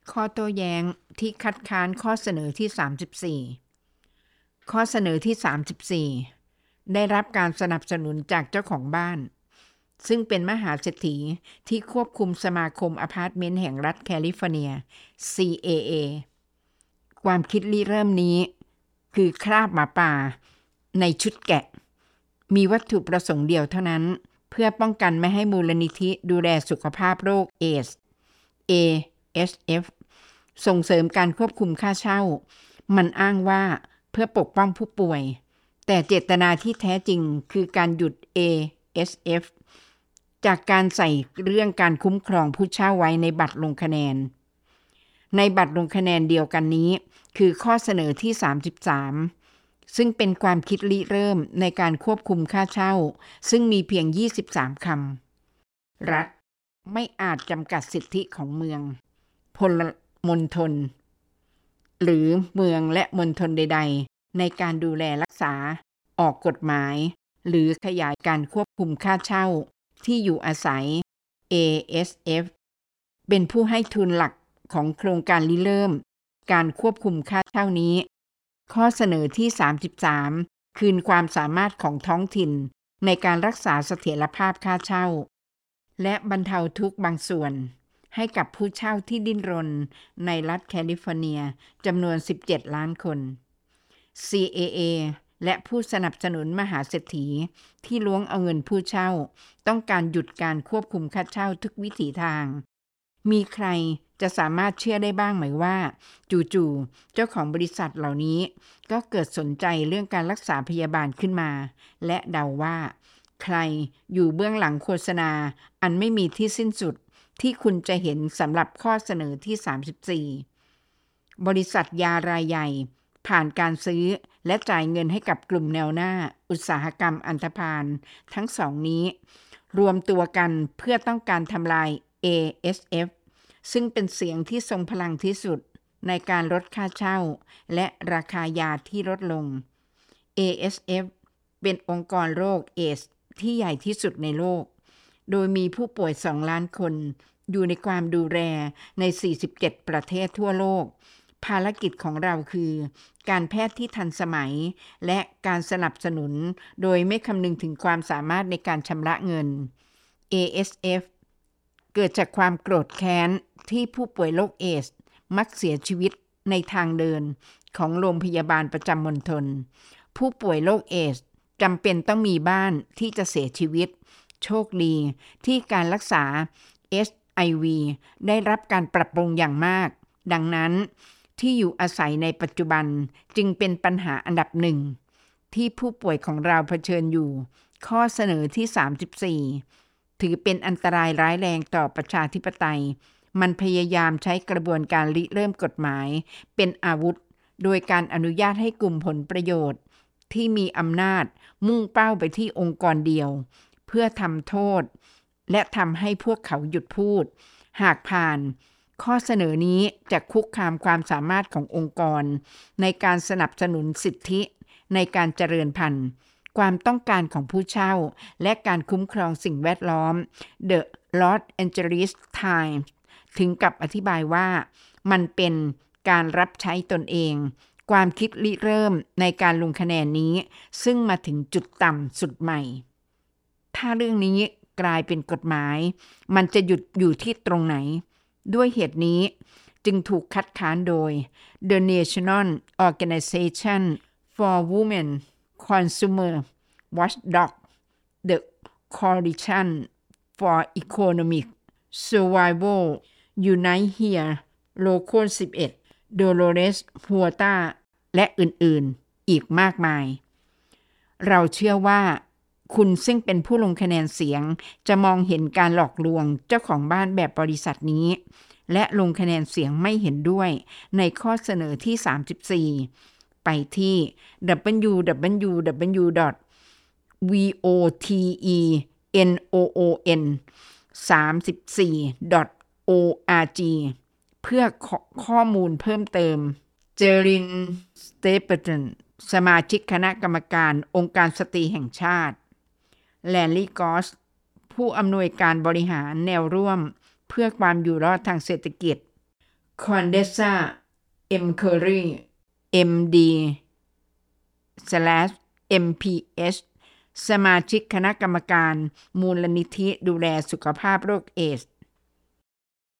ข้อโต้แย้งที่คัดค้านข้อเสนอที่34ข้อเสนอที่34ได้รับการสนับสนุนจากเจ้าของบ้านซึ่งเป็นมหาเศรษฐีที่ควบคุมสมาคมอพาร์ตเมนต์แห่งรัฐแคลิฟอร์เนีย CAA ความคิดริเริ่มนี้คือคราบหมาป่าในชุดแกะมีวัตถุประสงค์เดียวเท่านั้นเพื่อป้องกันไม่ให้มูลนิธิดูแลสุขภาพโรคเอดส์ ASF ส่งเสริมการควบคุมค่าเช่ามันอ้างว่าเพื่อปกป้องผู้ป่วยแต่เจตนาที่แท้จริงคือการหยุด ASF จากการใส่เรื่องการคุ้มครองผู้เช่าไว้ในบัตรลงคะแนนในบัตรลงคะแนนเดียวกันนี้คือข้อเสนอที่33ซึ่งเป็นความคิดริเริ่มในการควบคุมค่าเช่าซึ่งมีเพียง23คำรัฐไม่อาจจำกัดสิทธิของเมืองพลมณฑลหรือเมืองและมณฑลใดๆในการดูแลรักษาออกกฎหมายหรือขยายการควบคุมค่าเช่าที่อยู่อาศัย ASF เป็นผู้ให้ทุนหลักของโครงการริเริ่มการควบคุมค่าเช่านี้ข้อเสนอที่33คืนความสามารถของท้องถิ่นในการรักษาเสถียรภาพค่าเช่าและบรรเทาทุกข์บางส่วนให้กับผู้เช่าที่ดิ้นรนในรัฐแคลิฟอร์เนียจำนวน17ล้านคน CAA และผู้สนับสนุนมหาเศรษฐีที่ล้วงเอาเงินผู้เช่าต้องการหยุดการควบคุมค่าเช่าทุกวิถีทางมีใครจะสามารถเชื่อได้บ้างไหมว่าจู่ๆเจ้าของบริษัทเหล่านี้ก็เกิดสนใจเรื่องการรักษาพยาบาลขึ้นมาและเดาว่าใครอยู่เบื้องหลังโฆษณาอันไม่มีที่สิ้นสุดที่คุณจะเห็นสำหรับข้อเสนอที่34บริษัทยารายใหญ่ผ่านการซื้อและจ่ายเงินให้กับกลุ่มแนวหน้าอุตสาหกรรมอันธพาลทั้งสองนี้รวมตัวกันเพื่อต้องการทำลาย ASF ซึ่งเป็นเสียงที่ทรงพลังที่สุดในการลดค่าเช่าและราคายาที่ลดลง ASF เป็นองค์กรโรคเอดส์ที่ใหญ่ที่สุดในโลกโดยมีผู้ป่วย2ล้านคนอยู่ในความดูแลใน47ประเทศทั่วโลกภารกิจของเราคือการแพทย์ที่ทันสมัยและการสนับสนุนโดยไม่คำนึงถึงความสามารถในการชำระเงิน ASF เกิดจากความโกรธแค้นที่ผู้ป่วยโรคเอดส์มักเสียชีวิตในทางเดินของโรงพยาบาลประจำมณฑลผู้ป่วยโรคเอดส์จำเป็นต้องมีบ้านที่จะเสียชีวิตโชคดีที่การรักษา HIV ได้รับการปรับปรุงอย่างมากดังนั้นที่อยู่อาศัยในปัจจุบันจึงเป็นปัญหาอันดับหนึ่งที่ผู้ป่วยของเราเผชิญอยู่ข้อเสนอที่34ถือเป็นอันตรายร้ายแรงต่อประชาธิปไตยมันพยายามใช้กระบวนการริเริ่มกฎหมายเป็นอาวุธโดยการอนุญาตให้กลุ่มผลประโยชน์ที่มีอำนาจมุ่งเป้าไปที่องค์กรเดียวเพื่อทำโทษและทำให้พวกเขาหยุดพูดหากผ่านข้อเสนอนี้จะคุกคามความสามารถขององค์กรในการสนับสนุนสิทธิในการเจริญพันธุ์ความต้องการของผู้เช่าและการคุ้มครองสิ่งแวดล้อม The Los Angeles Times ถึงกับอธิบายว่ามันเป็นการรับใช้ตนเองความคิดริเริ่มในการลงคะแนนนี้ซึ่งมาถึงจุดต่ำสุดใหม่ถ้าเรื่องนี้กลายเป็นกฎหมายมันจะหยุดอยู่ที่ตรงไหนด้วยเหตุนี้จึงถูกคัดค้านโดย The National Organization for Women Consumer Watchdog The Coalition for Economic Survival Unite Here Local 11 Dolores Huerta และอื่นๆอีกมากมายเราเชื่อว่าคุณซึ่งเป็นผู้ลงคะแนนเสียงจะมองเห็นการหลอกลวงเจ้าของบ้านแบบบริษัทนี้และลงคะแนนเสียงไม่เห็นด้วยในข้อเสนอที่34ไปที่ www.votenon34.org เพื่อข้อมูลเพิ่มเติมเจอริน สเตเปอร์ตันสมาชิกคณะกรรมการองค์การสตรีแห่งชาติแลนลี่กอสผู้อำนวยการบริหารแนวร่วมเพื่อความอยู่รอดทางเศรษฐกิจคอนเดซ่าเอ็มเคอรีMD MPH สมาชิกคณะกรรมการมูลนิธิดูแลสุขภาพโรคเอดส์